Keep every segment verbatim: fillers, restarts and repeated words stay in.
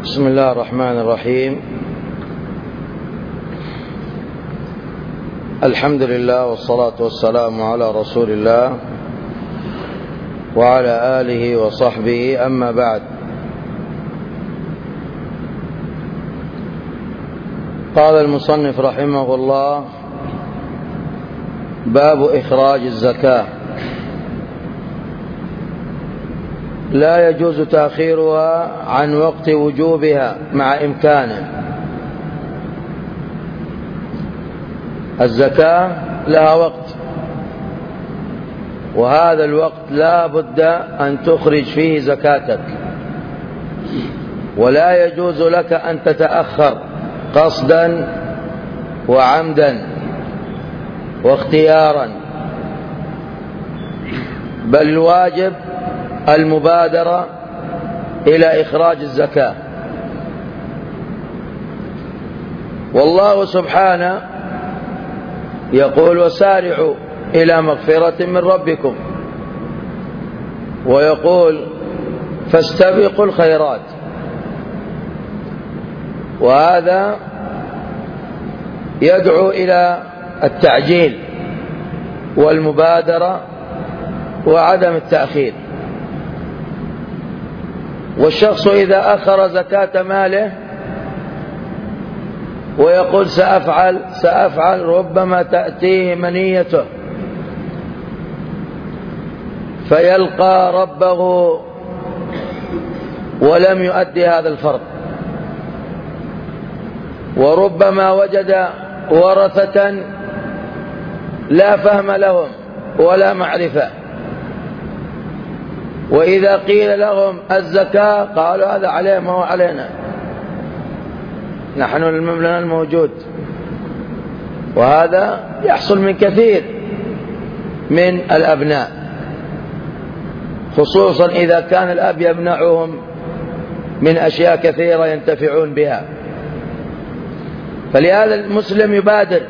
بسم الله الرحمن الرحيم. الحمد لله والصلاة والسلام على رسول الله وعلى آله وصحبه، أما بعد. قال المصنف رحمه الله: باب إخراج الزكاة. لا يجوز تأخيرها عن وقت وجوبها مع إمكانه. الزكاة لها وقت، وهذا الوقت لا بد أن تخرج فيه زكاتك، ولا يجوز لك أن تتأخر قصدا وعمدا واختيارا، بل الواجب المبادرة إلى إخراج الزكاة. والله سبحانه يقول: وسارعوا إلى مغفرة من ربكم، ويقول: فاستبقوا الخيرات. وهذا يدعو إلى التعجيل والمبادرة وعدم التأخير. والشخص إذا أخر زكاة ماله ويقول سأفعل سأفعل ربما تأتيه منيته فيلقى ربه ولم يؤدي هذا الفرض، وربما وجد ورثة لا فهم لهم ولا معرفة، وإذا قيل لهم الزكاة قالوا هذا عليه ما هو علينا، نحن لنا الموجود. وهذا يحصل من كثير من الأبناء، خصوصا إذا كان الأب يمنعهم من أشياء كثيرة ينتفعون بها. فلهذا المسلم يبادر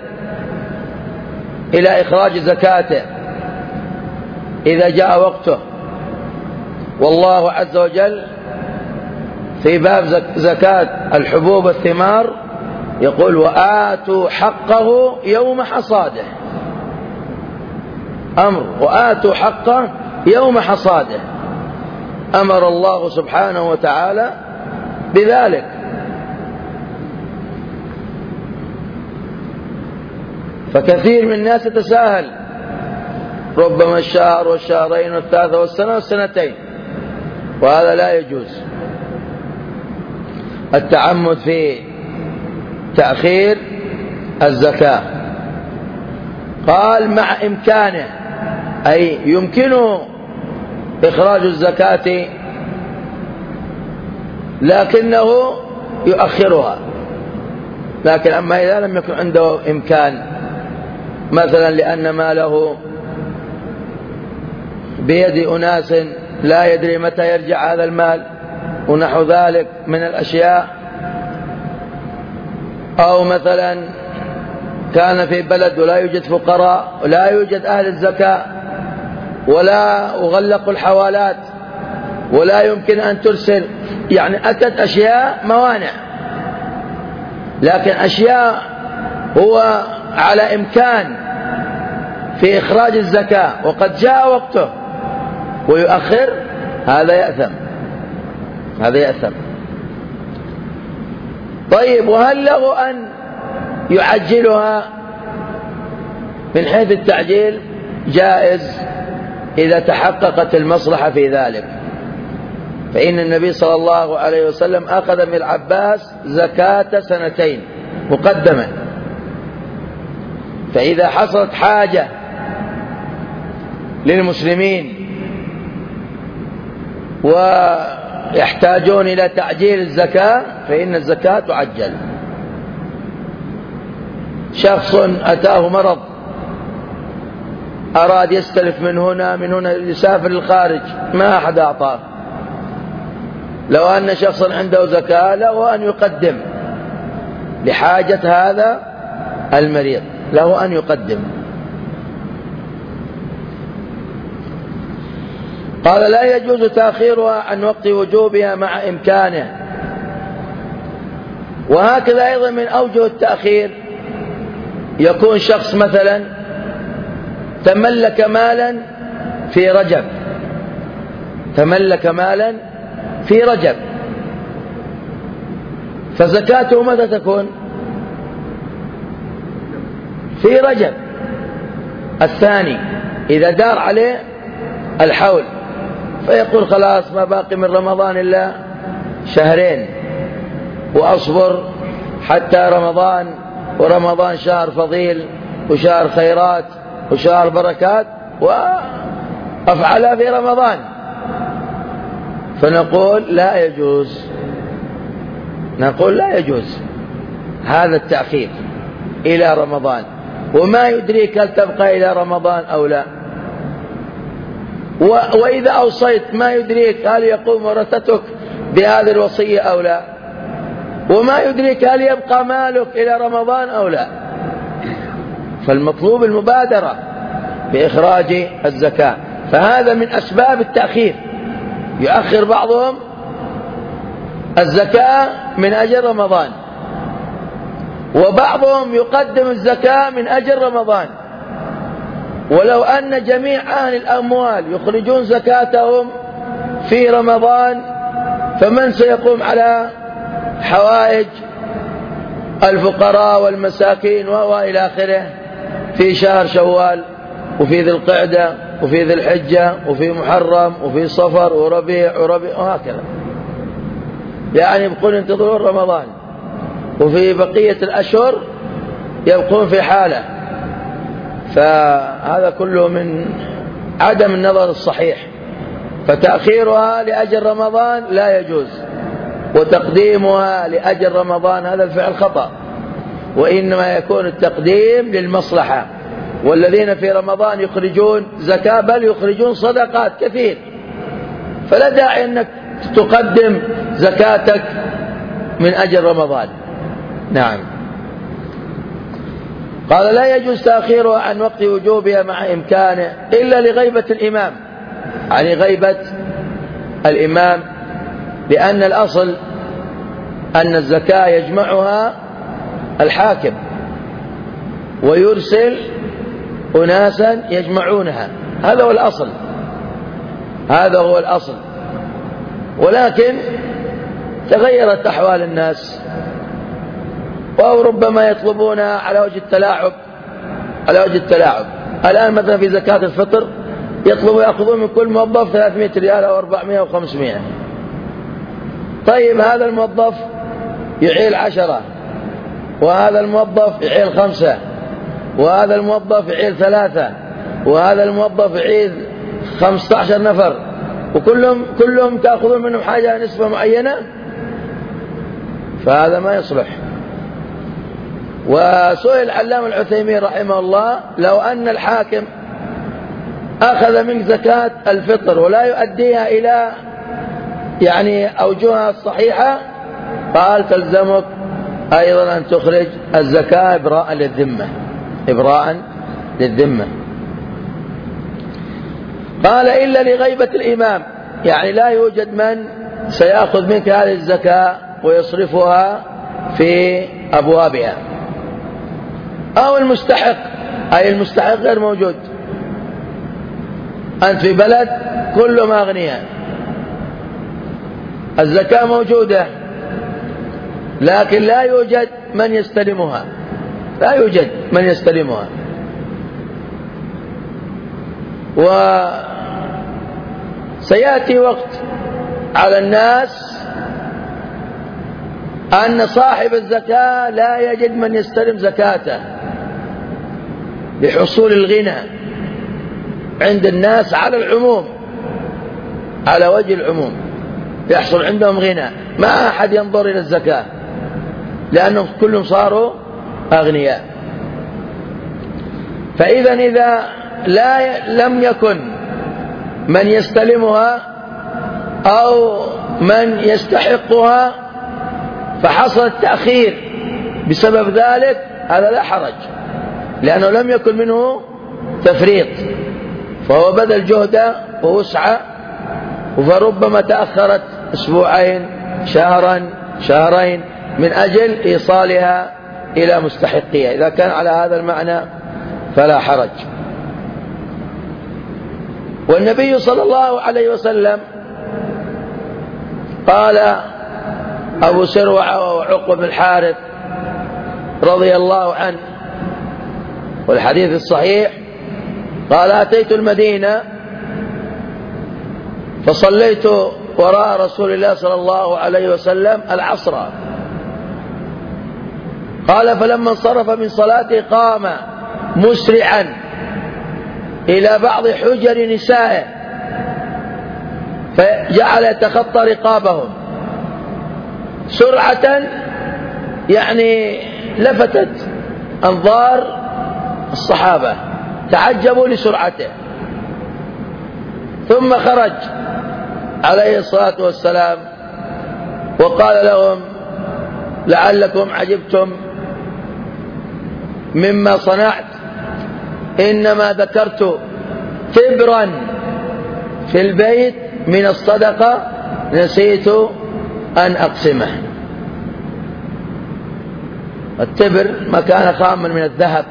إلى إخراج زكاته إذا جاء وقته. والله عز وجل في باب زكاة الحبوب والثمار يقول: وآتوا حقه يوم حصاده. أمر وآتوا حقه يوم حصاده، أمر الله سبحانه وتعالى بذلك. فكثير من الناس يتساهل، ربما الشهر والشهرين والثلاثة والسنة والسنتين، وهذا لا يجوز. التعمد في تأخير الزكاة. قال: مع إمكانه، أي يمكنه إخراج الزكاة لكنه يؤخرها. لكن أما إذا لم يكن عنده إمكان، مثلا لأن ماله بيد أناس لا يدري متى يرجع هذا المال ونحو ذلك من الأشياء، أو مثلا كان في بلد ولا يوجد فقراء ولا يوجد أهل الزكاة ولا أغلق الحوالات ولا يمكن أن ترسل، يعني أتت أشياء موانع. لكن أشياء هو على إمكان في إخراج الزكاة وقد جاء وقته ويؤخر، هذا يأثم، هذا يأثم. طيب، وهل له أن يعجلها من حيث التعجيل؟ جائز إذا تحققت المصلحة في ذلك. فإن النبي صلى الله عليه وسلم أخذ من العباس زكاة سنتين مقدما، فإذا حصلت حاجة للمسلمين ويحتاجون إلى تعجيل الزكاة فإن الزكاة تعجل. شخص أتاه مرض أراد يستلف من هنا من هنا يسافر للخارج، ما أحد أعطاه. لو أن شخصا عنده زكاة له أن يقدم لحاجة هذا المريض، له أن يقدم. قال: لا يجوز تأخيرها عن وقت وجوبها مع إمكانه. وهكذا أيضا من أوجه التأخير يكون شخص مثلا تملك مالا في رجب تملك مالا في رجب فزكاته متى تكون؟ في رجب الثاني إذا دار عليه الحول، فيقول خلاص ما باقي من رمضان إلا شهرين وأصبر حتى رمضان، ورمضان شهر فضيل وشهر خيرات وشهر بركات وأفعلها في رمضان. فنقول لا يجوز نقول لا يجوز هذا التأخير إلى رمضان. وما يدريك هل تبقى إلى رمضان أو لا، وإذا أوصيت ما يدريك هل يقوم ورثتك بهذه الوصية أو لا، وما يدريك هل يبقى مالك إلى رمضان أو لا. فالمطلوب المبادرة بإخراج الزكاة، فهذا من أسباب التأخير. يؤخر بعضهم الزكاة من أجل رمضان، وبعضهم يقدم الزكاة من أجل رمضان. ولو أن جميع أهل الأموال يخرجون زكاتهم في رمضان، فمن سيقوم على حوائج الفقراء والمساكين وإلى آخره في شهر شوال وفي ذي القعدة وفي ذي الحجة وفي محرم وفي صفر وربيع وربيع وهكذا، يعني يبقون ينتظرون رمضان، وفي بقية الأشهر يبقون في حالة. فهذا كله من عدم النظر الصحيح. فتأخيرها لأجل رمضان لا يجوز، وتقديمها لأجل رمضان هذا الفعل خطأ، وإنما يكون التقديم للمصلحة. والذين في رمضان يخرجون زكاة بل يخرجون صدقات كثير، فلا داعي أنك تقدم زكاتك من أجل رمضان. نعم. قال لا يجوز تأخيرها عن وقت وجوبها مع إمكانه إلا لغيبة الإمام، يعني غيبة الإمام، لأن الأصل أن الزكاة يجمعها الحاكم ويرسل أناسا يجمعونها، هذا هو الأصل هذا هو الأصل ولكن تغيرت أحوال الناس، أو ربما يطلبونها على وجه التلاعب على وجه التلاعب. الآن مثلا في زكاة الفطر يطلبوا يأخذون من كل موظف ثلاثمائة ريال أو أربعمائة أو خمسمائة. طيب هذا الموظف يعيل عشرة، وهذا الموظف يعيل خمسة، وهذا الموظف يعيل ثلاثة، وهذا الموظف يعيل خمسة عشر نفر، وكلهم كلهم تأخذون منهم حاجة نسبة معينة، فهذا ما يصلح. وسئل العلامة العثيمين رحمه الله لو أن الحاكم أخذ من زكاة الفطر ولا يؤديها إلى يعني أوجهها الصحيحة، قال تلزمك أيضا أن تخرج الزكاة إبراء للذمة إبراء للذمة. قال إلا لغيبة الإمام، يعني لا يوجد من سيأخذ منك هذه الزكاة ويصرفها في أبوابها، أو المستحق، أي المستحق غير موجود. أنت في بلد كلهم أغنياء، الزكاة موجودة لكن لا يوجد من يستلمها لا يوجد من يستلمها وسيأتي وقت على الناس أن صاحب الزكاة لا يجد من يستلم زكاته لحصول الغنى عند الناس على العموم، على وجه العموم يحصل عندهم غنى، ما أحد ينظر إلى الزكاة لأنهم كلهم صاروا أغنياء. فإذا إذا لا لم يكن من يستلمها أو من يستحقها فحصل التأخير بسبب ذلك، هذا لا حرج، لأنه لم يكن منه تفريط، فهو بذل جهده ووسعه، فربما تأخرت أسبوعين شهرا شهرين من أجل إيصالها إلى مستحقيها. إذا كان على هذا المعنى فلا حرج. والنبي صلى الله عليه وسلم قال أبو سروعة وعقبة بن الحارث رضي الله عنه والحديث الصحيح قال أتيت المدينة فصليت وراء رسول الله صلى الله عليه وسلم العصر. قال فلما انصرف من صلاته قام مسرعا إلى بعض حجر نسائه فجعل يتخطى رقابهم سرعة، يعني لفتت أنظار الصحابة تعجبوا لسرعته. ثم خرج عليه الصلاة والسلام وقال لهم لعلكم عجبتم مما صنعت، إنما ذكرت تبرا في البيت من الصدقة نسيت أن أقسمه. التبر ما كان خاما من الذهب،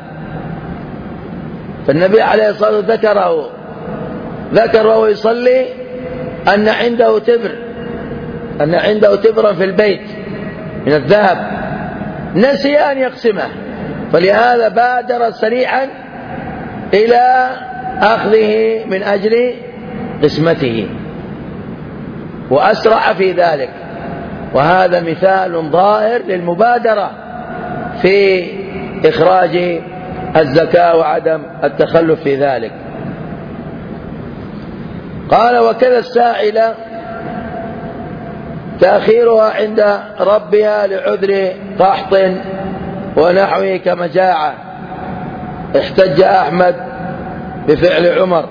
فالنبي عليه الصلاة والسلام ذكره ذكر وهو يصلي أن عنده تبر أن عنده تبرا في البيت من الذهب نسي أن يقسمه، فلهذا بادر سريعا إلى أخذه من أجل قسمته وأسرع في ذلك. وهذا مثال ظاهر للمبادرة في إخراج الزكاة وعدم التخلف في ذلك. قال وكذا السائلة تأخيرها عند ربها لعذر قحط ونحوه كمجاعة. احتج أحمد بفعل عمر،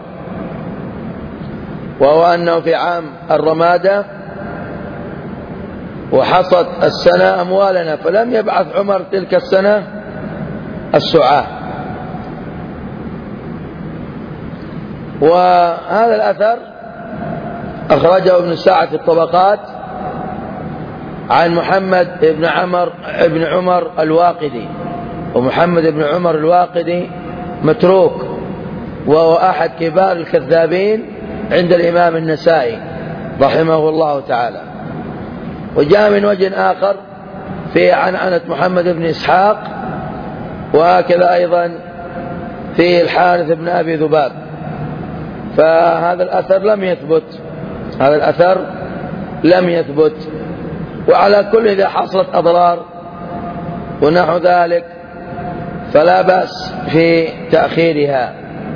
وهو أنه في عام الرمادة وحصت السنة أموالنا فلم يبعث عمر تلك السنة السعاة. وهذا الأثر أخرجه ابن سعد في الطبقات عن محمد بن عمر ابن عمر الواقدي، ومحمد بن عمر الواقدي متروك وهو أحد كبار الكذابين عند الإمام النسائي رحمه الله تعالى. وجاء من وجه آخر في عنعنة محمد بن إسحاق، وهكذا أيضا في الحارث بن أبي ذباب. فهذا الأثر لم يثبت هذا الأثر لم يثبت وعلى كل إذا حصلت أضرار ونحو ذلك فلا بأس في تأخيرها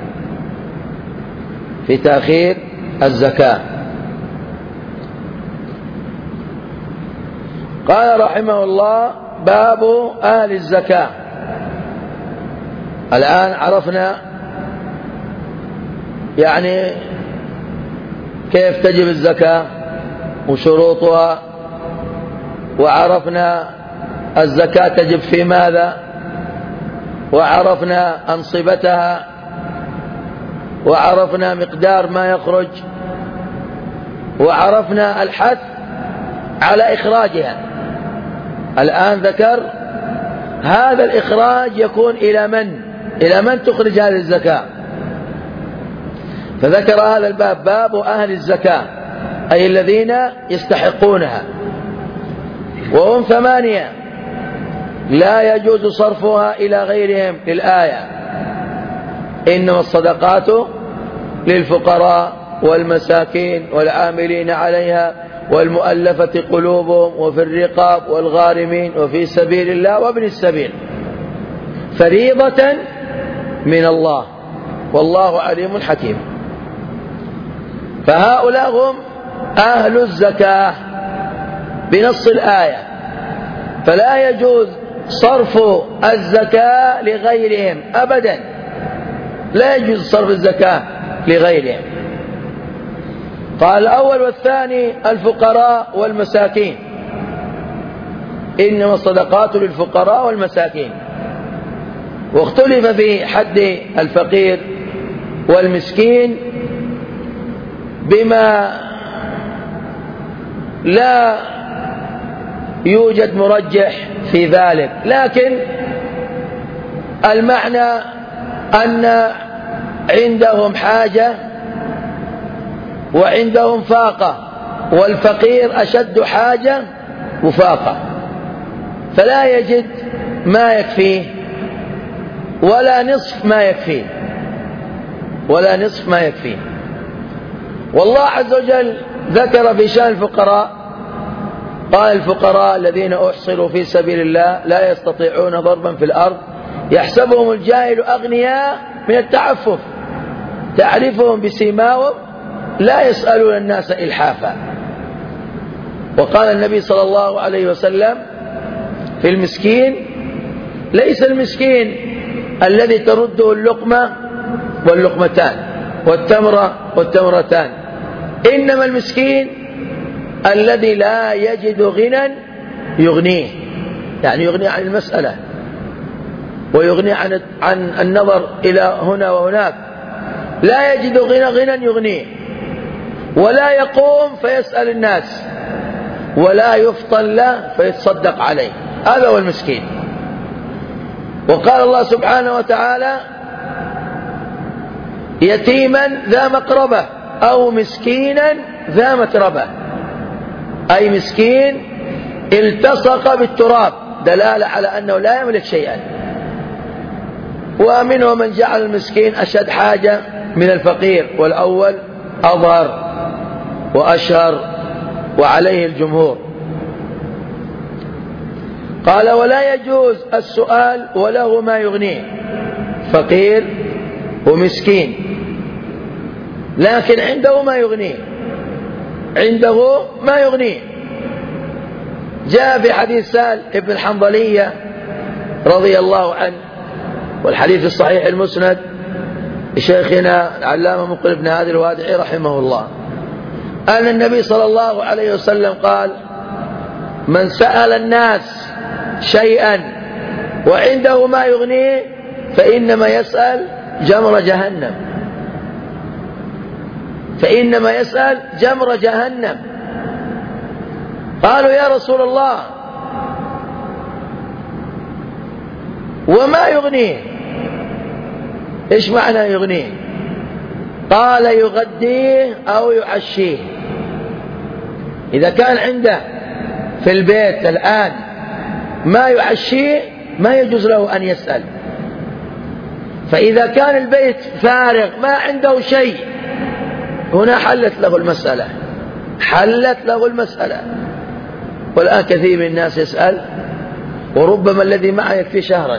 في تأخير الزكاة. قال رحمه الله باب أهل الزكاة. الآن عرفنا يعني كيف تجب الزكاة وشروطها، وعرفنا الزكاة تجب في ماذا، وعرفنا أنصبتها، وعرفنا مقدار ما يخرج، وعرفنا الحث على إخراجها. الآن ذكر هذا الإخراج يكون إلى من إلى من تخرج هذه الزكاة، فذكر هذا الباب باب أهل الزكاة أي الذين يستحقونها، وهم ثمانية لا يجوز صرفها إلى غيرهم للآية إنما الصدقات للفقراء والمساكين والعاملين عليها والمؤلفة قلوبهم وفي الرقاب والغارمين وفي سبيل الله وابن السبيل فريضة من الله والله عليم حكيم. فهؤلاء هم أهل الزكاة بنص الآية، فلا يجوز صرف الزكاة لغيرهم أبدا، لا يجوز صرف الزكاة لغيرهم. قال الأول والثاني الفقراء والمساكين، إنما الصدقات للفقراء والمساكين. واختلف في حد الفقير والمسكين بما لا يوجد مرجح في ذلك، لكن المعنى أن عندهم حاجة وعندهم فاقة، والفقير أشد حاجة وفاقة، فلا يجد ما يكفيه ولا نصف ما يكفيه ولا نصف ما يكفيه. والله عز وجل ذكر في شأن الفقراء، قال: الفقراء الذين أحصروا في سبيل الله لا يستطيعون ضربا في الأرض يحسبهم الجاهل أغنياء من التعفف تعرفهم بسيماهم لا يسألون الناس إلحافا. وقال النبي صلى الله عليه وسلم في المسكين: ليس المسكين الذي ترده اللقمة واللقمتان والتمرة والتمرتان، إنما المسكين الذي لا يجد غنى يغنيه، يعني يغني عن المسألة ويغني عن عن النظر إلى هنا وهناك، لا يجد غنى غنى يغنيه، ولا يقوم فيسأل الناس، ولا يفطن له فيتصدق عليه، هذا هو المسكين. وقال الله سبحانه وتعالى: يتيما ذا مقربة أو مسكينا ذا متربة، أي مسكين التصق بالتراب، دلالة على أنه لا يملك شيئا. ومنهم من جعل المسكين أشد حاجة من الفقير، والأول أظهر وأشهر وعليه الجمهور. قال: ولا يجوز السؤال وله ما يغنيه، فقير ومسكين لكن عنده ما يغنيه، عنده ما يغنيه. جاء في حديث سهل ابن الحنظلية رضي الله عنه، والحديث الصحيح المسند لشيخنا العلامة مقبل بن هادي الوادعي رحمه الله، أن النبي صلى الله عليه وسلم قال: من سأل الناس شيئا وعنده ما يغنيه فإنما يسأل جمر جهنم، فإنما يسأل جمر جهنم. قالوا: يا رسول الله وما يغنيه؟ إيش معنى يغنيه؟ قال: يغديه أو يعشيه. إذا كان عنده في البيت الآن ما يعشيه ما يجوز له أن يسأل، فإذا كان البيت فارغ ما عنده شيء هنا حلت له المسألة، حلت له المسألة. والآن كثير من الناس يسأل، وربما الذي معه يكفي شهرا.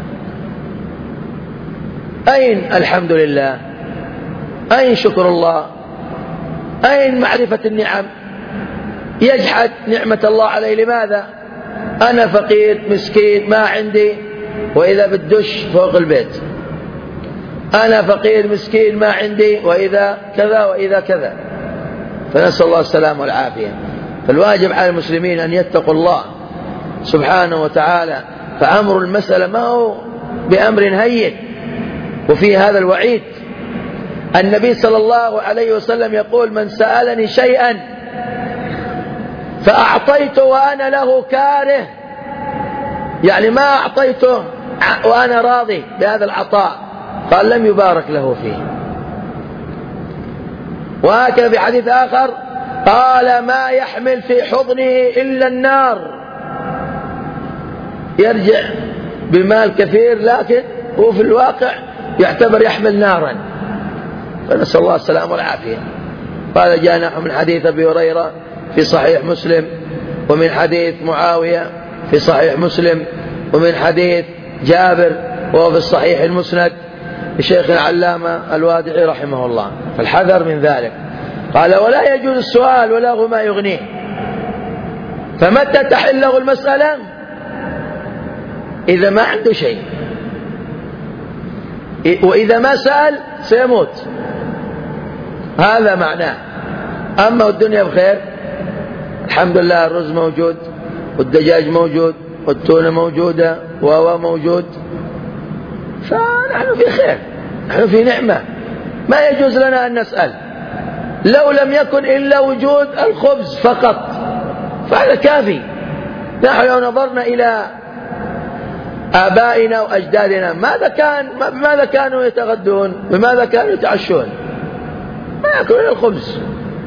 أين الحمد لله؟ أين شكر الله؟ أين معرفة النعم؟ يجحد نعمة الله عليه. لماذا؟ أنا فقير مسكين ما عندي، وإذا بالدش فوق البيت. أنا فقير مسكين ما عندي، وإذا كذا وإذا كذا. فنسأل الله السلامة والعافية. فالواجب على المسلمين أن يتقوا الله سبحانه وتعالى، فأمر المسألة ما هو بأمر هين. وفي هذا الوعيد النبي صلى الله عليه وسلم يقول: من سألني شيئا فأعطيته وأنا له كاره، يعني ما أعطيته وأنا راضي بهذا العطاء، قال: لم يبارك له فيه. وهكذا في حديث آخر قال: ما يحمل في حضنه إلا النار. يرجع بمال كثير لكن هو في الواقع يعتبر يحمل نارا، فنسأل الله السلامة والعافية. قال: جاء نحو من حديث أبي هريرة في صحيح مسلم، ومن حديث معاوية في صحيح مسلم، ومن حديث جابر وهو في الصحيح المسند لشيخ العلامة الوادعي رحمه الله. فالحذر من ذلك. قال: ولا يجوز السؤال وله ما يغنيه. فمتى تحل له المسألة؟ إذا ما عنده شيء، وإذا ما سأل سيموت، هذا معناه. أما الدنيا بخير الحمد لله، الرز موجود والدجاج موجود والتونة موجودة وهو موجود، فنحن في خير، نحن في نعمة، ما يجوز لنا أن نسأل. لو لم يكن إلا وجود الخبز فقط فهذا كافي، نحن لو نظرنا إلى آبائنا وأجدادنا ماذا كان بماذا كانوا يتغدون؟ بماذا كانوا يتعشون؟ ما يأكلون الخبز،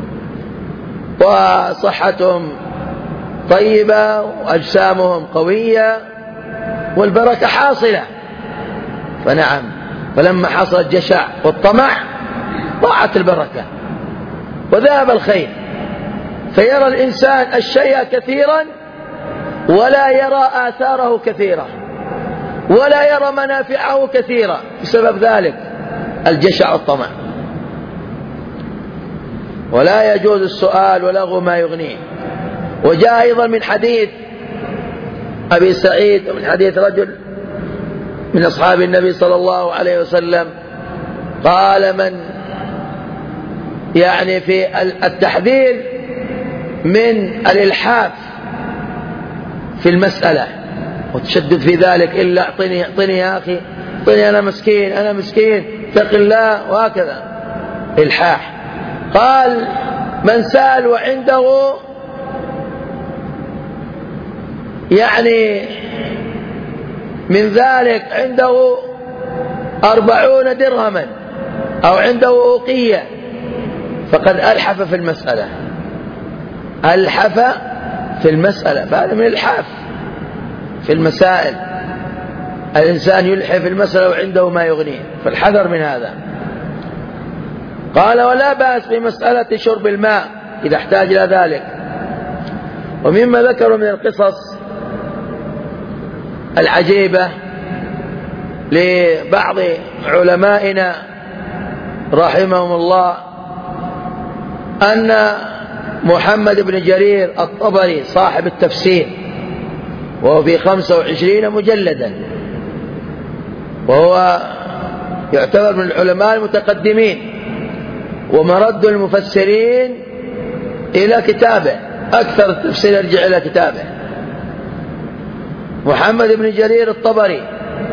وصحتهم طيبة وأجسامهم قوية والبركة حاصلة. فنعم، فلما حصل الجشع والطمع ضاعت البركة وذهب الخير، فيرى الإنسان الشيء كثيرا ولا يرى آثاره كثيرة ولا يرى منافعه كثيرة بسبب ذلك الجشع والطمع. ولا يجوز السؤال ولغو ما يغنيه. وجاء أيضا من حديث أبي سعيد ومن حديث رجل من أصحاب النبي صلى الله عليه وسلم قال من يعني في التحذير من الإلحاف في المسألة وتشدد في ذلك، إلا اعطني اعطني يا أخي اعطني، أنا مسكين أنا مسكين اتق الله، وهكذا إلحاح. قال من سأل وعنده يعني من ذلك عنده أربعون درهما أو عنده أوقية فقد ألحف في المسألة، ألحف في المسألة، فهذا من الإلحاف في المسائل. الإنسان يلحف في المسألة وعنده ما يغنيه، فالحذر من هذا. قال ولا بأس بمسألة شرب الماء إذا احتاج إلى ذلك. ومما ذكروا من القصص العجيبة لبعض علمائنا رحمهم الله أن محمد بن جرير الطبري صاحب التفسير وهو في خمسة وعشرين مجلدا، وهو يعتبر من العلماء المتقدمين ومرد المفسرين إلى كتابه، أكثر التفسير يرجع إلى كتابه. محمد بن جرير الطبري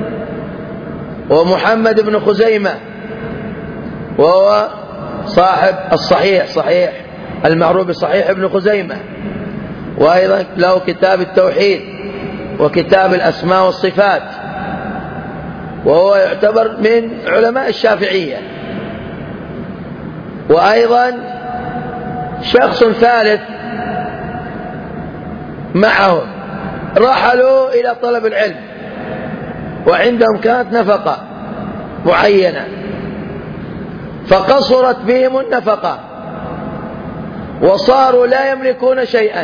ومحمد بن خزيمة وهو صاحب الصحيح صحيح المعروف بصحيح ابن خزيمة، وأيضا له كتاب التوحيد وكتاب الأسماء والصفات، وهو يعتبر من علماء الشافعية. وأيضا شخص ثالث معهم رحلوا إلى طلب العلم وعندهم كانت نفقة معينة فقصرت بهم النفقة وصاروا لا يملكون شيئا،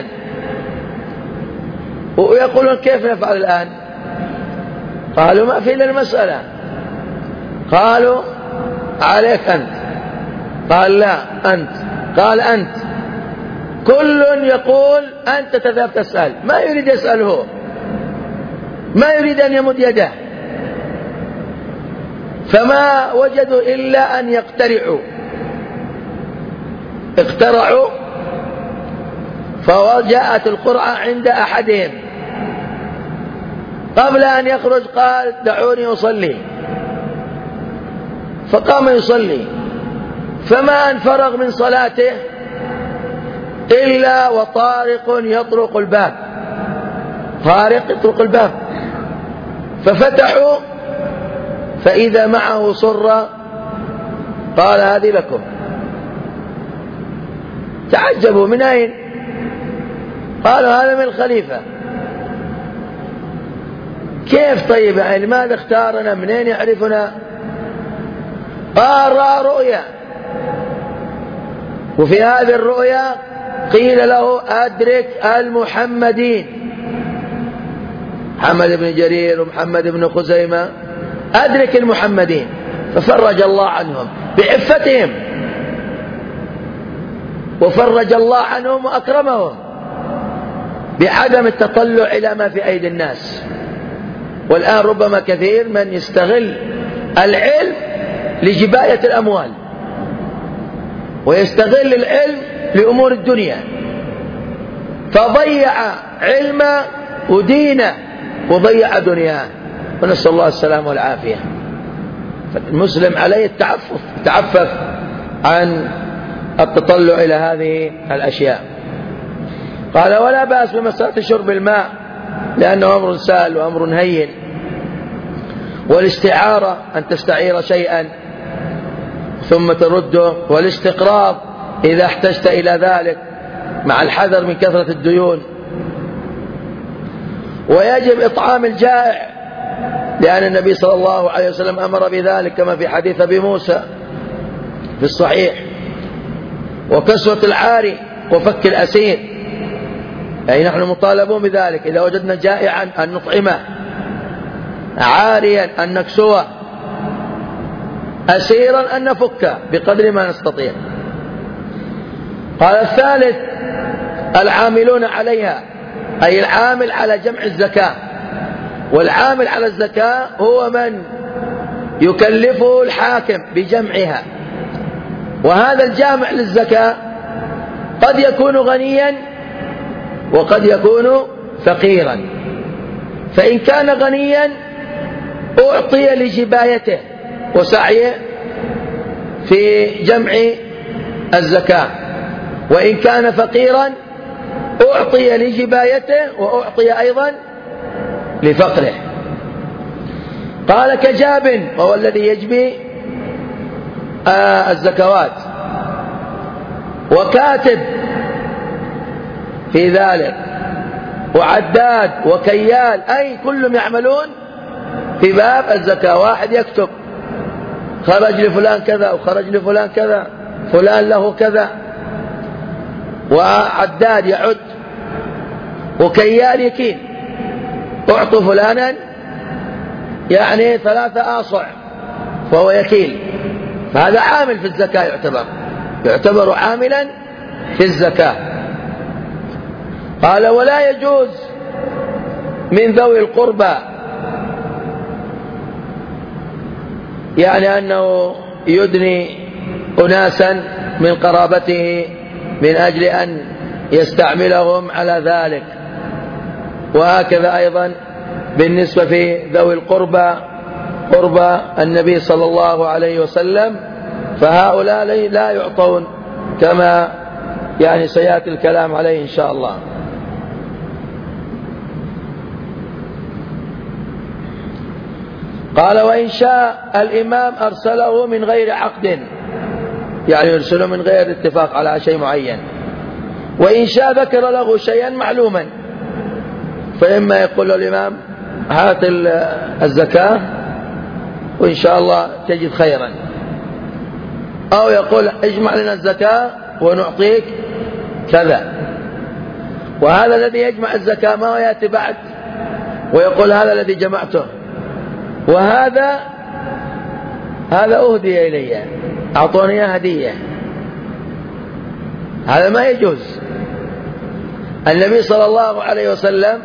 ويقولون كيف نفعل الآن؟ قالوا ما في إلا المسألة. قالوا عليك أنت، قال لا أنت، قال أنت، كل يقول أنت تذهب تسأل، ما يريد يسأله، ما يريد أن يمد يده، فما وجدوا إلا أن يقترعوا. اقترعوا فجاءت القرعة عند أحدهم قبل أن يخرج قال دعوني أصلي، فقام يصلي، فما أن فرغ من صلاته إلا وطارق يطرق الباب، طارق يطرق الباب، ففتحوا فإذا معه صرة، قال هذه لكم. تعجبوا من أين؟ قالوا هذا من الخليفة. كيف طيب يعني لماذا اختارنا؟ منين يعرفنا؟ قال رأى رؤيا، وفي هذه الرؤيا قيل له أدرك المحمدين، محمد بن جرير ومحمد بن خزيمة، أدرك المحمدين، ففرج الله عنهم بعفتهم، وفرج الله عنهم وأكرمهم بعدم التطلع إلى ما في أيدي الناس. والآن ربما كثير من يستغل العلم لجباية الأموال، ويستغل العلم لأمور الدنيا، فضيع علمه ودينه وضيع دنياه، ونسأل الله السلامة والعافية. فالمسلم عليه التعفف تعفف عن التطلع إلى هذه الأشياء. قال ولا بأس بمسألة شرب الماء لأنه أمر سهل وأمر هين. والاستعارة أن تستعير شيئا ثم ترده، والاستقراض إذا احتجت إلى ذلك مع الحذر من كثرة الديون. ويجب إطعام الجائع لأن النبي صلى الله عليه وسلم أمر بذلك كما في حديث أبي موسى في الصحيح. وكسوة العاري وفك الأسير، أي نحن مطالبون بذلك. إذا وجدنا جائعا أن نطعمه، عاريا أن نكسوه، أسيرا أن نفكه بقدر ما نستطيع. قال الثالث العاملون عليها، أي العامل على جمع الزكاة. والعامل على الزكاة هو من يكلفه الحاكم بجمعها. وهذا الجامع للزكاة قد يكون غنيا وقد يكون فقيرا. فإن كان غنيا أعطي لجبايته وسعيه في جمع الزكاة، وإن كان فقيرا أعطي لجبايته وأعطي أيضا لفقره. قال كجاب وهو الذي يجبي آه الزكوات، وكاتب في ذلك، وعداد وكيال، أي كلهم يعملون في باب الزكاة. واحد يكتب خرج لفلان كذا وخرج لفلان كذا، فلان له كذا، وعداد يعد، وكيال يكيل، أعطوا فلانا يعني ثلاثة آصع فهو يكيل، فهذا عامل في الزكاة، يعتبر يعتبر عاملا في الزكاة. قال ولا يجوز من ذوي القربى، يعني أنه يدني أناسا من قرابته من أجل أن يستعملهم على ذلك. وهكذا أيضا بالنسبة في ذوي القربى قربى النبي صلى الله عليه وسلم، فهؤلاء لا يعطون كما يعني سيأتي الكلام عليه إن شاء الله. قال وإن شاء الإمام أرسله من غير عقد، يعني يرسله من غير اتفاق على شيء معين. وإن شاء ذكر له شيئا معلوما، فإما يقول له الإمام هات الزكاة وإن شاء الله تجد خيرا، أو يقول اجمع لنا الزكاة ونعطيك كذا. وهذا الذي يجمع الزكاة ما هو يأتي بعد ويقول هذا الذي جمعته، وهذا هذا أهدي إلي، أعطوني هدية، هذا ما يجوز. النبي صلى الله عليه وسلم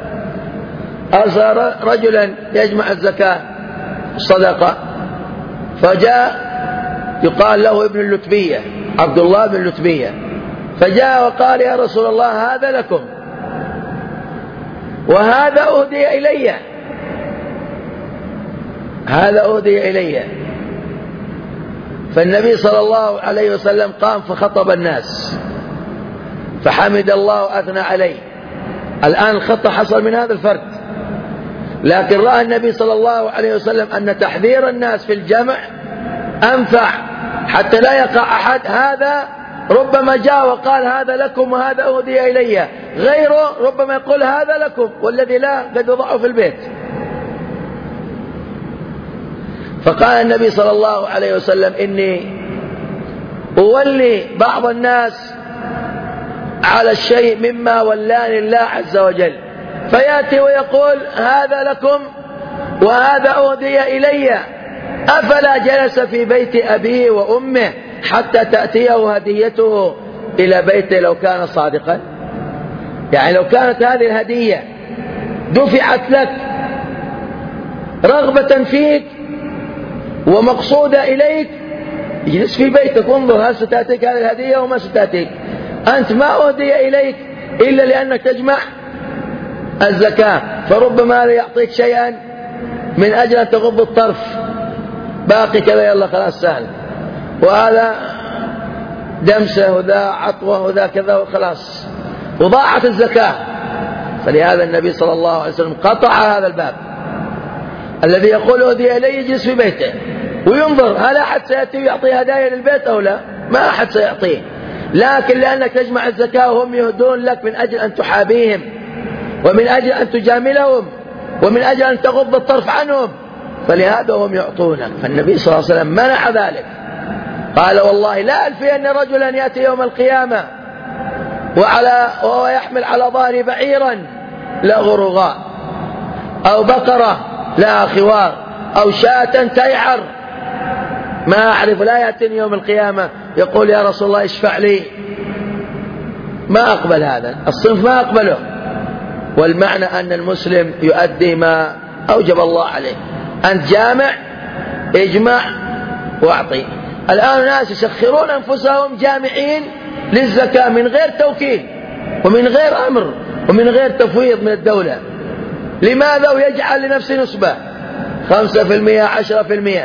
أرسل رجلا يجمع الزكاة صدقة، فجاء يقال له ابن اللتبية، عبد الله بن اللتبية، فجاء وقال يا رسول الله هذا لكم وهذا أهدي إلي، هذا أهدي إلي. فالنبي صلى الله عليه وسلم قام فخطب الناس فحمد الله وأثنى عليه. الآن الخطأ حصل من هذا الفرد، لكن رأى النبي صلى الله عليه وسلم أن تحذير الناس في الجمع أنفع حتى لا يقع أحد. هذا ربما جاء وقال هذا لكم وهذا أهدي إلي، غيره ربما يقول هذا لكم والذي لا قد وضعه في البيت. فقال النبي صلى الله عليه وسلم إني أولي بعض الناس على الشيء مما ولاني الله عز وجل، فيأتي ويقول هذا لكم وهذا أهدي إلي، أفلا جلس في بيت أبيه وأمه حتى تأتيه هديته إلى بيته لو كان صادقا؟ يعني لو كانت هذه الهدية دفعت لك رغبة فيك ومقصودة إليك، اجلس في بيتك وانظر هل ستأتيك هذه الهدية وما ستأتيك. أنت ما أهدي إليك إلا لأنك تجمع الزكاة، فربما يعطيك شيئا من أجل أن تغض الطرف، باقي كذا يلا خلاص سهل، وهذا دمسه وذا عطوه وذا كذا وخلاص، وضاعت الزكاة. فلهذا النبي صلى الله عليه وسلم قطع هذا الباب الذي يقول أهدي إليه يجلس في بيته وينظر هل أحد سيأتي ويعطي هدايا للبيت أو لا؟ ما أحد سيعطيه، لكن لأنك تجمع الزكاة وهم يهدون لك من أجل أن تحابيهم ومن أجل أن تجاملهم ومن أجل أن تغض الطرف عنهم، فلهذا هم يعطونك. فالنبي صلى الله عليه وسلم منع ذلك، قال والله لا ألفي أن رجلا يأتي يوم القيامة وعلى وهو يحمل على ظهره بعيرا لا غرغاء أو بقرة لا خوار أو شاة تيعر، ما أعرف، لا يأتيني يوم القيامة يقول يا رسول الله اشفع لي، ما أقبل هذا الصنف، ما أقبله. والمعنى أن المسلم يؤدي ما أوجب الله عليه، أنت جامع اجمع واعطي. الآن الناس يسخرون أنفسهم جامعين للزكاة من غير توكيل ومن غير أمر ومن غير تفويض من الدولة. لماذا؟ ويجعل لنفسه نسبة خمسة في المئة عشرة في المئة،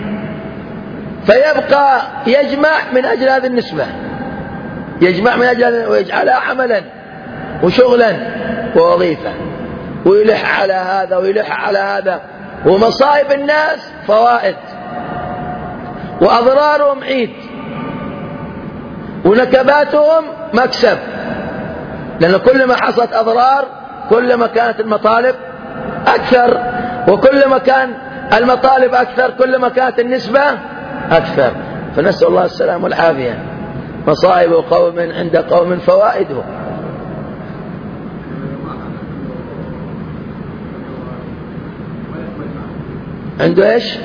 فيبقى يجمع من أجل هذه النسبة، يجمع من أجل ويجعلها عملا وشغلا ووظيفة، ويلح على هذا ويلح على هذا. ومصائب الناس فوائد وأضرارهم عيد ونكباتهم مكسب، لأن كلما حصلت أضرار كلما كانت المطالب أكثر، وكلما كان المطالب أكثر كلما كانت النسبة أكثر. فنسأل الله السلام والعافية. مصائب قوم عند قوم فوائده. عنده إيش؟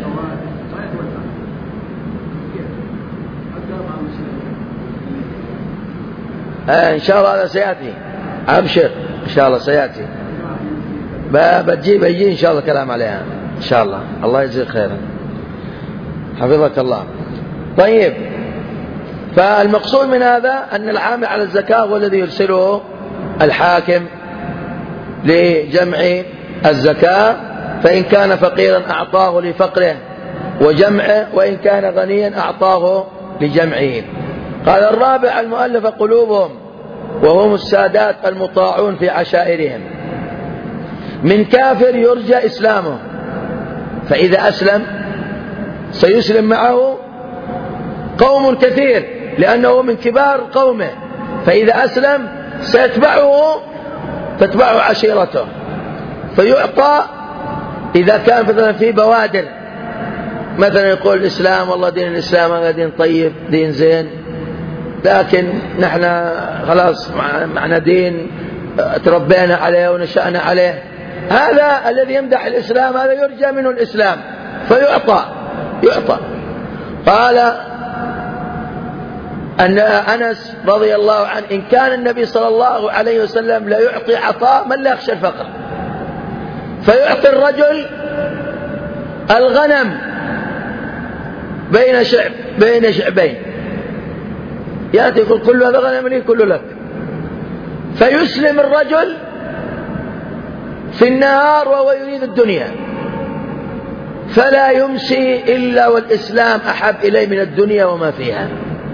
آه إن شاء الله هذا سيأتي، أبشر إن شاء الله سيأتي، بتجيب يجي إن شاء الله كلام عليها إن شاء الله. الله يجزيك خيرا، حفظك الله. طيب، فالمقصود من هذا أن العامل على الزكاة هو الذي يرسله الحاكم لجمع الزكاة، فإن كان فقيرا أعطاه لفقره وجمعه، وإن كان غنيا أعطاه لجمعه. قال الرابع المؤلف قلوبهم، وهم السادات المطاعون في عشائرهم. من كافر يرجى إسلامه، فإذا أسلم سيسلم معه قوم كثير لأنه من كبار قومه، فإذا أسلم سيتبعه تتبعه عشيرته، فيعطى إذا كان مثلا في بوادر، مثلا يقول الإسلام والله دين الإسلام هذا دين طيب دين زين، لكن نحن خلاص معنا دين تربينا عليه ونشأنا عليه، هذا الذي يمدح الإسلام هذا يرجى منه الإسلام فيعطى يعطى. قال أن أنس رضي الله عنه إن كان النبي صلى الله عليه وسلم لا يعطي عطاء من لا يخشى الفقر، فيعطي الرجل الغنم بين شعب بين شعبين، يأتي يقول كل هذا غنم لي كله لك، فيسلم الرجل في النهار وهو يريد الدنيا، فلا يمسي إلا والإسلام أحب إليه من الدنيا وما فيها.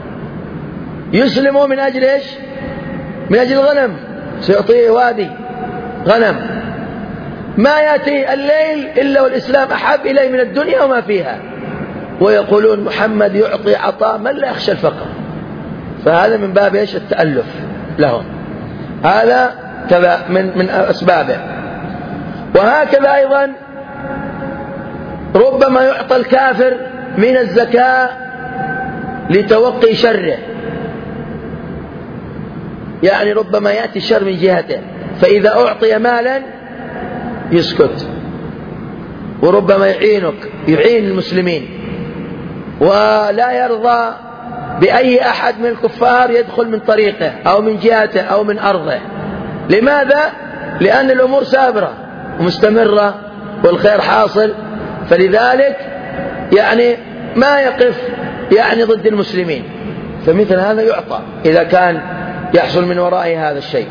يسلمه من أجل إيش؟ من أجل الغنم، سيعطيه وادي غنم، ما يأتي الليل إلا والإسلام أحب إليه من الدنيا وما فيها، ويقولون محمد يعطي عطاء من لا يخشى الفقر. فهذا من باب إيش؟ التألف لهم، هذا كذا من من أسبابه. وهكذا أيضا ربما يعطى الكافر من الزكاة لتوقي شره، يعني ربما يأتي الشر من جهته، فإذا أعطي مالا يسكت، وربما يعينك يعين المسلمين ولا يرضى بأي أحد من الكفار يدخل من طريقه أو من جهته أو من أرضه. لماذا؟ لأن الأمور سابرة ومستمرة والخير حاصل، فلذلك يعني ما يقف يعني ضد المسلمين، فمثل هذا يعطى إذا كان يحصل من ورائه هذا الشيء.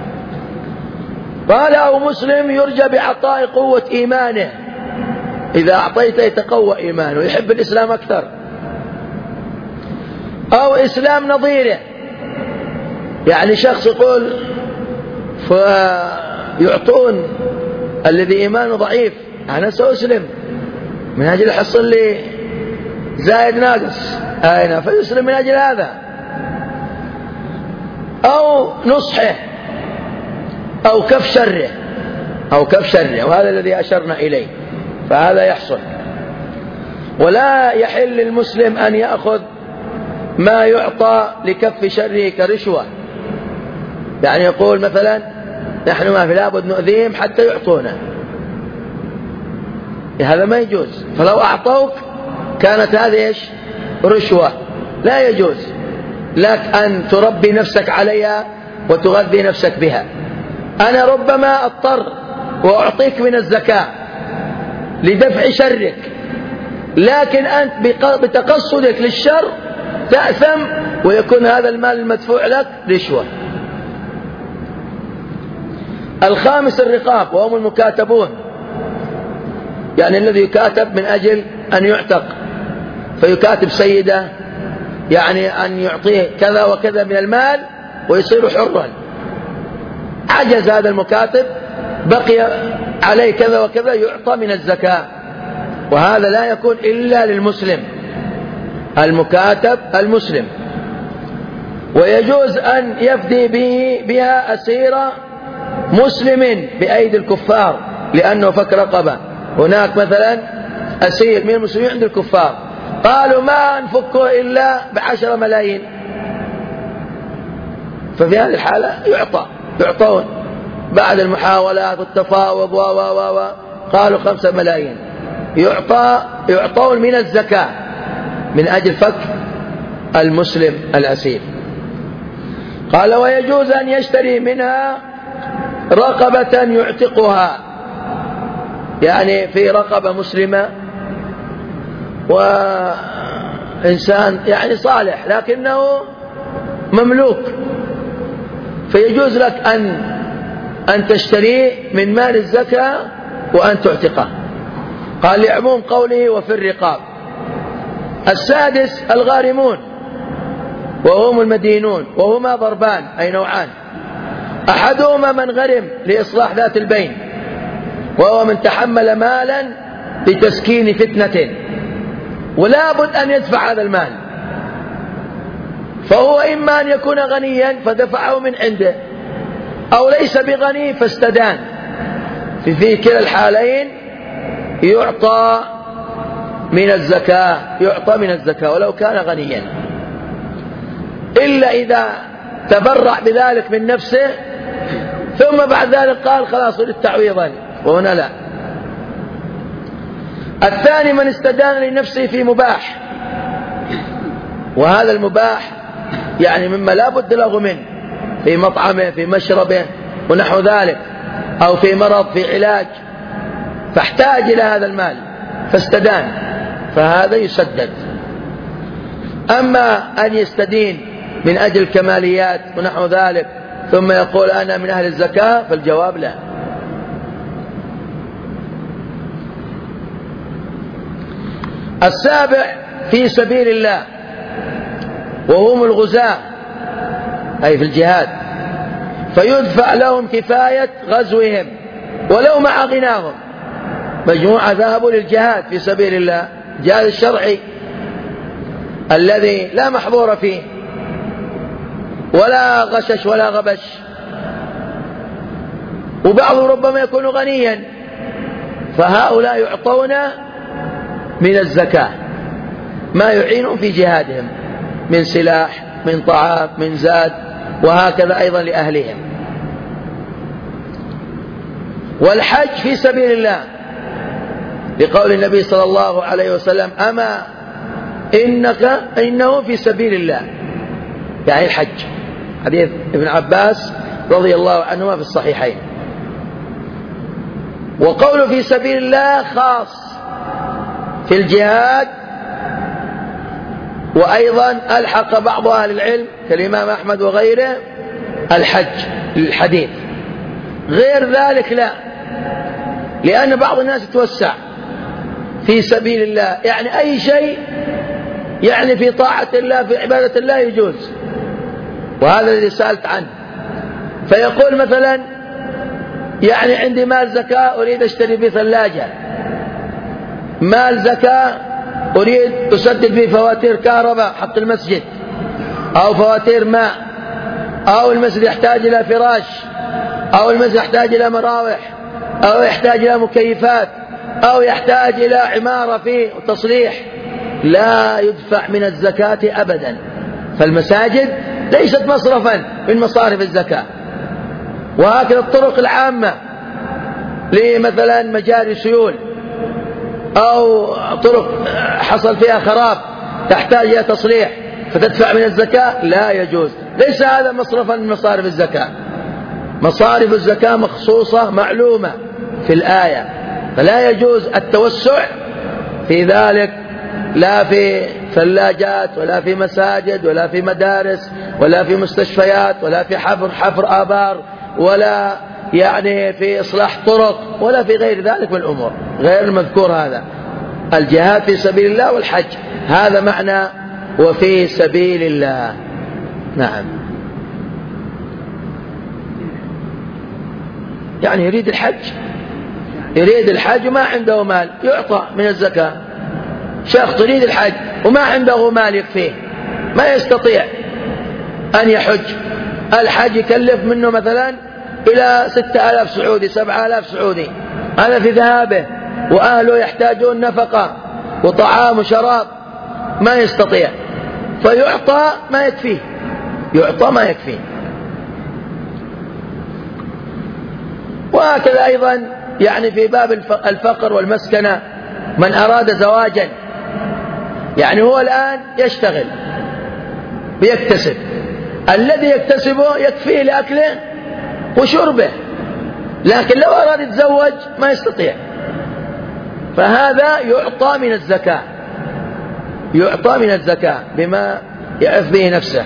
قال أو مسلم يرجى بعطاء قوة إيمانه، إذا أعطيته يتقوى إيمانه ويحب الإسلام أكثر، أو إسلام نظيره، يعني شخص يقول فيعطون الذي إيمانه ضعيف أنا سأسلم من أجل يحصل لي زائد ناقص أين فيسلم من أجل هذا، أو نصحه أو كف شره أو كف شره، وهذا الذي أشرنا إليه، فهذا يحصل. ولا يحل للمسلم أن يأخذ ما يعطى لكف شره كرشوة، يعني يقول مثلا نحن ما في لابد نؤذيهم حتى يعطونا، هذا ما يجوز. فلو أعطوك كانت هذه إيش؟ رشوة، لا يجوز لك أن تربي نفسك عليها وتغذي نفسك بها. أنا ربما أضطر وأعطيك من الزكاة لدفع شرك، لكن أنت بتقصدك للشر تأثم ويكون هذا المال المدفوع لك رشوة. الخامس الرقاب وهم المكاتبون، يعني الذي يكاتب من أجل أن يعتق، فيكاتب سيدة يعني أن يعطيه كذا وكذا من المال ويصير حرا، عجز هذا المكاتب بقي عليه كذا وكذا يعطى من الزكاة، وهذا لا يكون إلا للمسلم المكاتب المسلم. ويجوز أن يفدي به بها أسير مسلم بأيدي الكفار لأنه فك رقبة. هناك مثلا أسير من المسلمين عند الكفار قالوا ما نفكه إلا بعشر ملايين، ففي هذه الحالة يعطى يعطون بعد المحاولات والتفاوض و و و قالوا خمسة ملايين يعطى يعطون من الزكاة من أجل فك المسلم الأسير. قال ويجوز أن يشتري منها رقبة يعتقها، يعني في رقبة مسلمة وإنسان يعني صالح لكنه مملوك، فيجوز لك أن أن تشتريه من مال الزكاة وأن تعتقه. قال لعموم قوله وفي الرقاب. السادس الغارمون وهم المدينون، وهما ضربان أي نوعان، أحدهما من غرم لإصلاح ذات البين، وهو من تحمل مالا لتسكين فتنة ولا بد أن يدفع هذا المال، فهو إما أن يكون غنيا فدفعه من عنده أو ليس بغني فاستدان، في, في كلا الحالين يعطى من الزكاة يعطى من الزكاة ولو كان غنيا، إلا إذا تبرع بذلك من نفسه ثم بعد ذلك قال خلاص أريد تعويضا، وهنا لا. الثاني من استدان لنفسه في مباح، وهذا المباح يعني مما لا بد له منه، في مطعمه في مشربه ونحو ذلك، أو في مرض في علاج فاحتاج إلى هذا المال فاستدان، فهذا يسدد. أما أن يستدين من أجل الكماليات ونحو ذلك ثم يقول أنا من أهل الزكاة فالجواب لا. السابع في سبيل الله وهم الغزاة أي في الجهاد، فيدفع لهم كفاية غزوهم ولو مع غناهم. مجموعة ذهبوا للجهاد في سبيل الله، الجهاد الشرعي الذي لا محظور فيه ولا غشش ولا غبش، وبعضهم ربما يكون غنيا، فهؤلاء يعطون من الزكاة ما يعينهم في جهادهم من سلاح من طعام من زاد، وهكذا أيضا لأهلهم. والحج في سبيل الله لقول النبي صلى الله عليه وسلم أما إنك إنه في سبيل الله، يعني الحج، حديث ابن عباس رضي الله عنهما في الصحيحين. وقوله في سبيل الله خاص في الجهاد، وأيضا ألحق بعض أهل العلم كالإمام أحمد وغيره الحج للحديث، غير ذلك لا، لأن بعض الناس يتوسع في سبيل الله، يعني أي شيء يعني في طاعة الله في عبادة الله يجوز، وهذا الذي سألت عنه. فيقول مثلا يعني عندي مال زكاة أريد أشتري به ثلاجة، مال زكاة أريد أسدد به فواتير كهرباء حق المسجد أو فواتير ماء، أو المسجد يحتاج إلى فراش، أو المسجد يحتاج إلى مراوح، أو يحتاج إلى مكيفات، أو يحتاج إلى عمارة فيه وتصليح، لا يدفع من الزكاة أبدا. فالمساجد ليست مصرفا من مصارف الزكاة. وهكذا الطرق العامة لمثلا مجاري سيول أو طرق حصل فيها خراب تحتاج إلى تصليح فتدفع من الزكاة، لا يجوز، ليس هذا مصرفا من مصارف الزكاة. مصارف الزكاة مخصوصة معلومة في الآية، فلا يجوز التوسع في ذلك، لا في ثلاجات ولا في مساجد ولا في مدارس ولا في مستشفيات ولا في حفر حفر آبار ولا يعني في إصلاح طرق ولا في غير ذلك من الأمور غير المذكور. هذا الجهاد في سبيل الله والحج، هذا معنى وفي سبيل الله. نعم، يعني يريد الحج، يريد الحج وما عنده مال يعطى من الزكاة. شيخ تريد الحج وما عنده مال يكفيه، ما يستطيع أن يحج، الحج يكلف منه مثلا إلى ستة آلاف سعودي سبعة آلاف سعودي، هذا في ذهابه، وأهله يحتاجون نفقة وطعام وشراب، ما يستطيع، فيعطى ما يكفيه، يعطى ما يكفيه. وهكذا أيضا يعني في باب الفقر والمسكنة، من أراد زواجا يعني هو الآن يشتغل ويكتسب، الذي يكتسبه يكفيه لأكله وشربه، لكن لو أراد يتزوج ما يستطيع، فهذا يعطى من الزكاة، يعطى من الزكاة بما يعف به نفسه.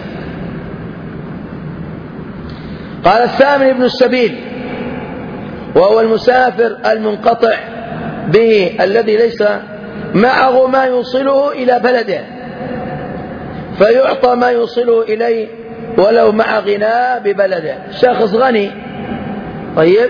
قال الثامن ابن السبيل، وهو المسافر المنقطع به الذي ليس معه ما يوصله إلى بلده، فيعطى ما يوصله إليه ولو مع غنى ببلده. شخص غني طيب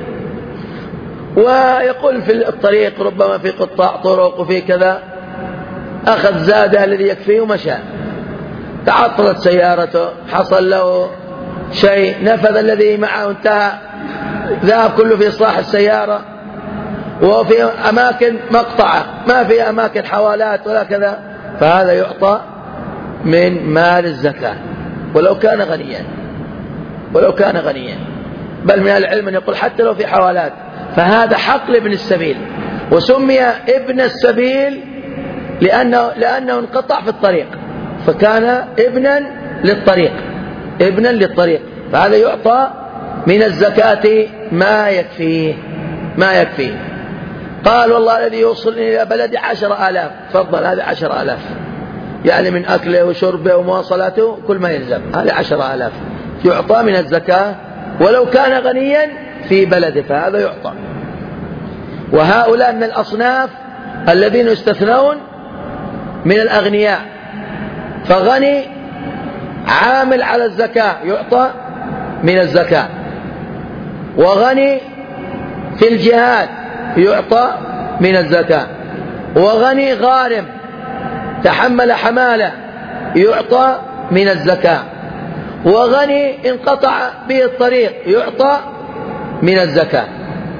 ويقول في الطريق ربما في قطاع طرق وفي كذا، أخذ زاده الذي يكفيه ومشى، تعطلت سيارته، حصل له شيء، نفذ الذي معه انتهى، ذهب كله في إصلاح السيارة، وفي أماكن مقطعة ما في أماكن حوالات ولا كذا، فهذا يعطى من مال الزكاة ولو كان غنيا، ولو كان غنيا، بل من العلم أن يقول حتى لو في حوالات، فهذا حق لابن السبيل. وسمي ابن السبيل لأنه, لأنه انقطع في الطريق، فكان ابنا للطريق، ابنا للطريق، فهذا يعطى من الزكاة ما يكفيه، ما يكفيه. قال والله الذي يوصلني إلى بلدي عشر آلاف، تفضل هذا عشر آلاف، يعني من أكله وشربه ومواصلاته كل ما يلزم، هذا عشر آلاف يعطى من الزكاة ولو كان غنيا في بلده، فهذا يعطى. وهؤلاء من الأصناف الذين يستثنون من الأغنياء، فغني عامل على الزكاة يعطى من الزكاة، وغني في الجهاد يعطى من الزكاة، وغني غارم تحمل حمالة يعطى من الزكاة، وغني انقطع به الطريق يعطى من الزكاة.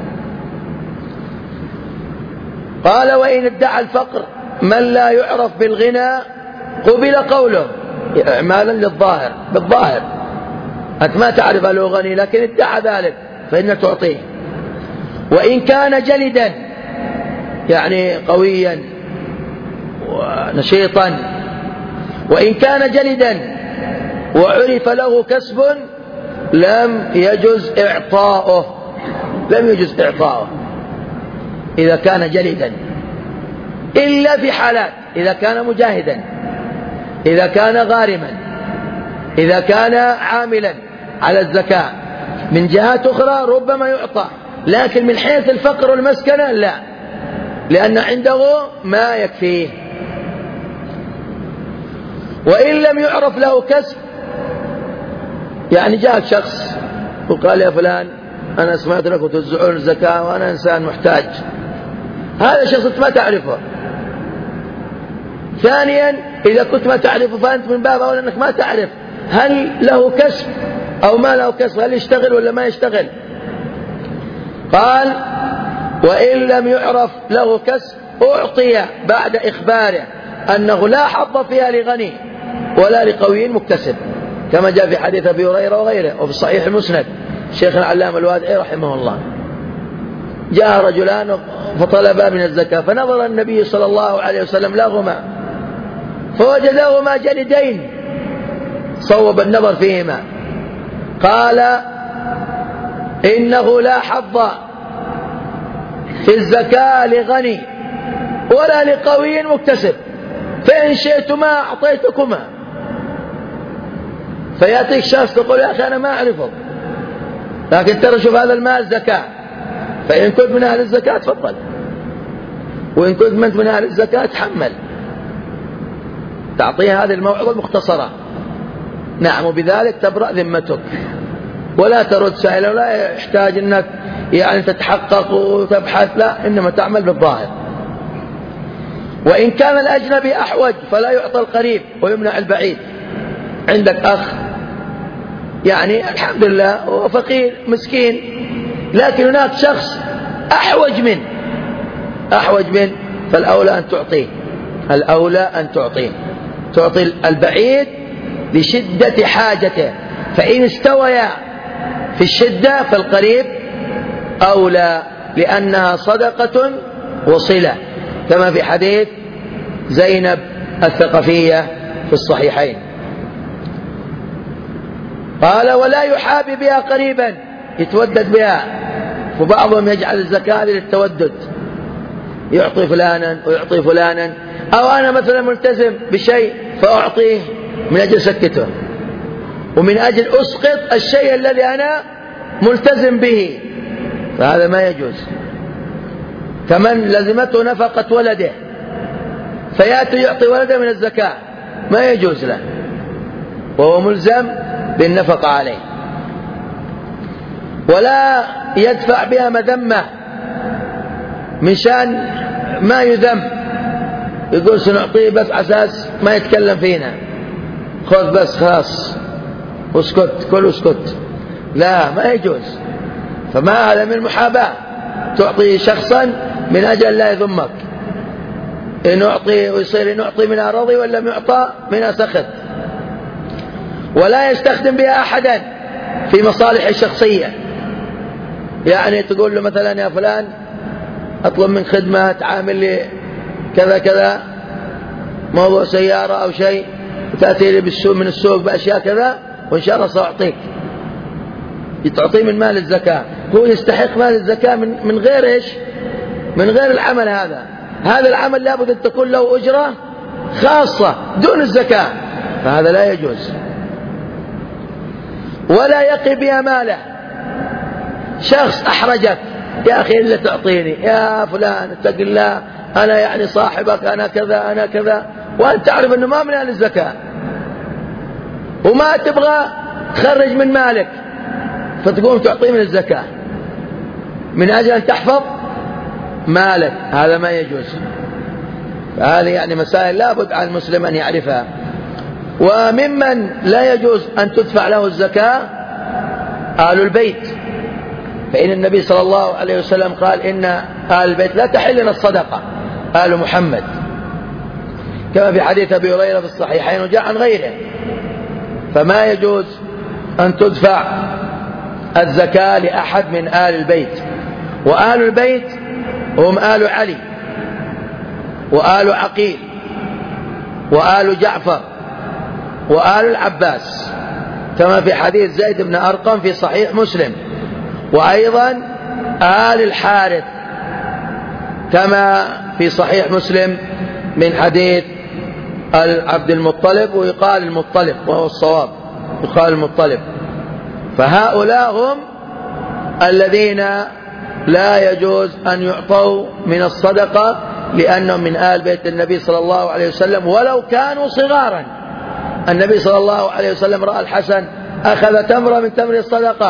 قال وإن ادعى الفقر من لا يعرف بالغنى قبل قوله، إعمالا للظاهر، بالظاهر أنت ما تعرف أنه غني لكن ادعى ذلك فإن تعطيه. وإن كان جلدا يعني قويا ونشيطا، وإن كان جلدا وعرف له كسب لم يجز إعطاؤه، لم يجز إعطاؤه إذا كان جلدا، إلا في حالات: إذا كان مجاهدا، إذا كان غارما، إذا كان عاملا على الزكاة. من جهات أخرى ربما يعطى، لكن من حيث الفقر والمسكنة لا، لأن عنده ما يكفيه. وإن لم يعرف له كسب، يعني جاء شخص وقال يا فلان أنا سمعت لكم توزعون الزكاة وأنا إنسان محتاج، هذا شخص ما تعرفه. ثانيا إذا كنت ما تعرفه فأنت من باب أولى أنك ما تعرف هل له كسب أو ما له كسب، هل يشتغل ولا ما يشتغل. قال وإن لم يعرف له كسب أعطي بعد إخباره أنه لا حظ فيها لغني ولا لقوي مكتسب، كما جاء في حديث أبي هريرة وغيره وفي الصحيح المسند شيخ العلامة الوادعي رحمه الله. جاء رجلان فطلبا من الزكاة فنظر النبي صلى الله عليه وسلم لهما فوجدهما جلدين صوب النظر فيهما، قال إنه لا حظ في الزكاة لغني ولا لقوي مكتسب، فإن شئتما أعطيتكما. فيأتيك شخص تقول يا أخي أنا ما أعرفه، لكن ترى شوف هذا المال زكاة، فإن كنت من أهل الزكاة تفضل، وإن كنت من, من أهل الزكاة تحمل، تعطيها هذه الموعظة المختصرة. نعم، وبذلك تبرأ ذمتك ولا ترد سائلا، ولا يحتاج أنك يعني تتحقق وتبحث، لا، إنما تعمل بالظاهر. وإن كان الأجنبي أحوج فلا يعطى القريب ويمنع البعيد. عندك أخ يعني الحمد لله هو فقير مسكين، لكن هناك شخص أحوج منه أحوج منه فالأولى أن تعطيه، الأولى أن تعطيه تعطي البعيد لشدة حاجته، فإن استويا في الشدة فالقريب أولى لأنها صدقة وصلة، كما في حديث زينب الثقفية في الصحيحين. قال ولا يحابي بها قريبا، يتودد بها، فبعضهم يجعل الزكاة للتودد، يعطي فلانا ويعطي فلانا، أو أنا مثلا ملتزم بشيء فأعطيه من أجل سكته ومن أجل أسقط الشيء الذي أنا ملتزم به، فهذا ما يجوز. كمن لزمته نفقة ولده فيأتي يعطي ولده من الزكاة، ما يجوز له وهو ملزم بالنفقة عليه. ولا يدفع بها مذمة من شأن ما يذم، يقول سنعطيه بس أساس ما يتكلم فينا، خذ بس خلاص واسكت، كل اسكت، لا، ما يجوز. فما هذا من محاباة، تعطي شخصا من أجل لا يذمك، إن أعطي ويصير نعطي منها رضي ولا يعطى منها سخط. ولا يستخدم بها أحدا في مصالح الشخصية، يعني تقول له مثلا يا فلان أطلب من خدمة تعامل لي كذا كذا، موضوع سيارة أو شيء، تأتي لي بالسوق من السوق بأشياء كذا وإن شاء الله سأعطيك، تعطيه من مال الزكاة، هو يستحق مال الزكاة من, من غير إيش؟ من غير العمل هذا. هذا العمل لابد أن تكون له أجرة خاصة دون الزكاة، فهذا لا يجوز. ولا يقي بها ماله، شخص أحرجك يا أخي إلا تعطيني، يا فلان اتق الله أنا يعني صاحبك، أنا كذا أنا كذا، وأنت تعرف أنه ما من أهل الزكاة وما تبغى تخرج من مالك، فتقوم تعطيه من الزكاة من أجل أن تحفظ مالك، هذا ما يجوز. هذه يعني مسائل لا بد على المسلم أن يعرفها. وممن لا يجوز أن تدفع له الزكاة آل البيت، فإن النبي صلى الله عليه وسلم قال إن آل البيت لا تحل لنا الصدقة، آل محمد، كما في حديث أبي هريرة في الصحيحين وجاء عن غيره. فما يجوز أن تدفع الزكاة لأحد من آل البيت. وآل البيت هم آل علي وآل عقيل وآل جعفر وآل العباس، كما في حديث زيد بن أرقم في صحيح مسلم، وأيضا آل الحارث كما في صحيح مسلم من حديث عبد المطلب، ويقال المطلب وهو الصواب، يقال المطلب. فهؤلاء هم الذين لا يجوز أن يعطوا من الصدقة لأنهم من آل بيت النبي صلى الله عليه وسلم ولو كانوا صغارا. النبي صلى الله عليه وسلم رأى الحسن أخذ تمرة من تمر الصدقة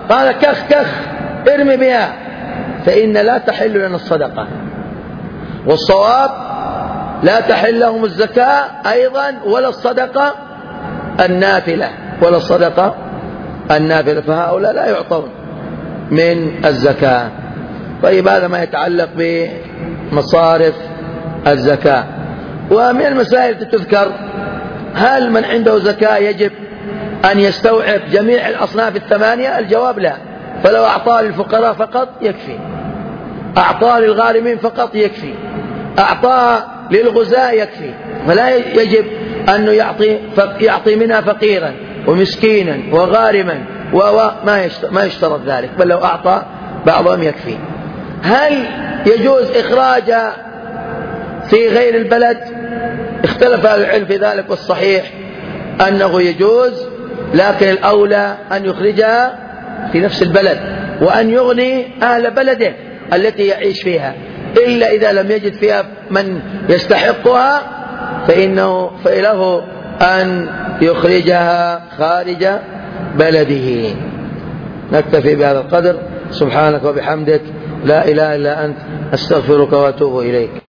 قال كخ كخ ارمي بها، فإن لا تحل لنا الصدقة. والصواب لا تحل لهم الزكاة أيضا ولا الصدقة النافلة ولا الصدقة النافلة، فهؤلاء لا يعطون من الزكاة. طيب هذا ما يتعلق بمصارف الزكاة. ومن المسائل التي تذكر، هل من عنده زكاة يجب أن يستوعب جميع الأصناف الثمانية؟ الجواب لا. فلو أعطى للفقراء فقط يكفي، أعطى للغارمين فقط يكفي، أعطى للغزاة يكفي، فلا يجب أنه يعطي يعطي منها فقيرا ومسكينا وغارما وما ما يشترط ذلك، بل لو أعطى بعضهم يكفي. هل يجوز إخراجها في غير البلد؟ اختلف أهل العلم في ذلك، والصحيح أنه يجوز، لكن الأولى أن يخرجها في نفس البلد وأن يغني أهل بلده التي يعيش فيها، إلا إذا لم يجد فيها من يستحقها فإنه فإله أن يخرجها خارج بلده. نكتفي بهذا القدر. سبحانك وبحمدك، لا إله إلا أنت، أستغفرك وأتوب إليك.